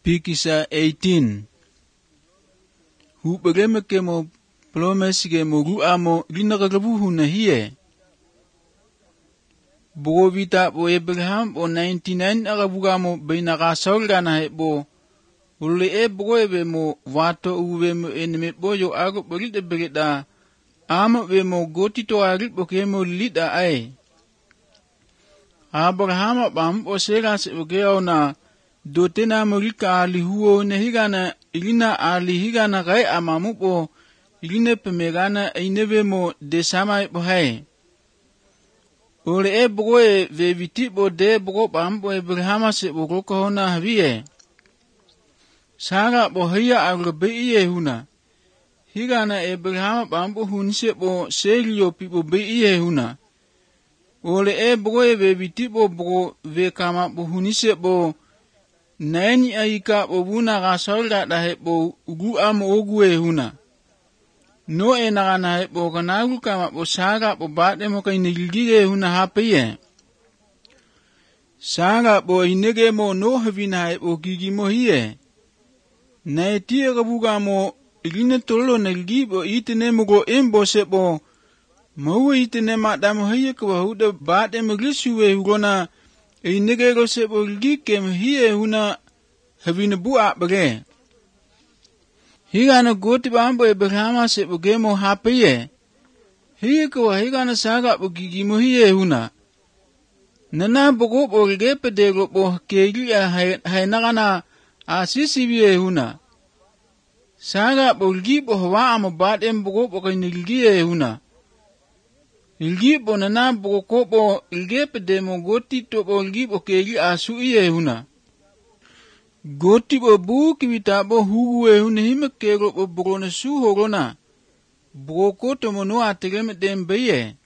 Pikisa 18 Hubegeme kemo plomesige mo ruamo rinagabu huna hiye. Bogovita bo Abraham bo 99 agabugamo beinaga saulgana hebo. Ule bogoebe mo wato uwe mo eneme boyo ago beride berida. Ama we mo gotito aripo kemo lida ai. Abraham bambo sera se ogeo na dotena morika alihuo nehigana ilina alihigana gai amamupo iline pemegana ineve mo desama bohai. Ule bogoe ve vitibo de bogo bambo Abraham se bogo kohona haviye. Sara bohia agrabeiye huna. Higana Abraham bambo hunse bo selio pipo beiye huna. Ole bogoe ve vitibo bogo ve kama bo hunise bo nani aika bo buna gasolda da hebo ugu am ogue huna. No enagana hebo kanagu kama bo saga bo bade mo kainigige huna hapiye. Saga bo inege mo no havina hebo gigi mo hiye. Naitie gabuga mo iline tolo nagibo itene mugo embo sebo. Mawe itene madamo hiye kwa huda bade magrisuwe hugona inegego sebo gike hiye huna havina bua bage. Higana goti bambo Abraham sebo gemo hapiye. Hiye kwa higana saga bo gigimo hiye huna. Nana bogo bo gepe dego bo kegiya hainagana asisibiye huna. Saga bo gibo hawa amo bade mbogo bo kainigiye huna. Ilgibo nana bogo kobo ilgepe demo goti tobo ilgibo kegi asuiye huna. Goti bo buki vitabo huwe huna hime kego bo bogo na su horona. Bogo koto mono ategeme dembeye.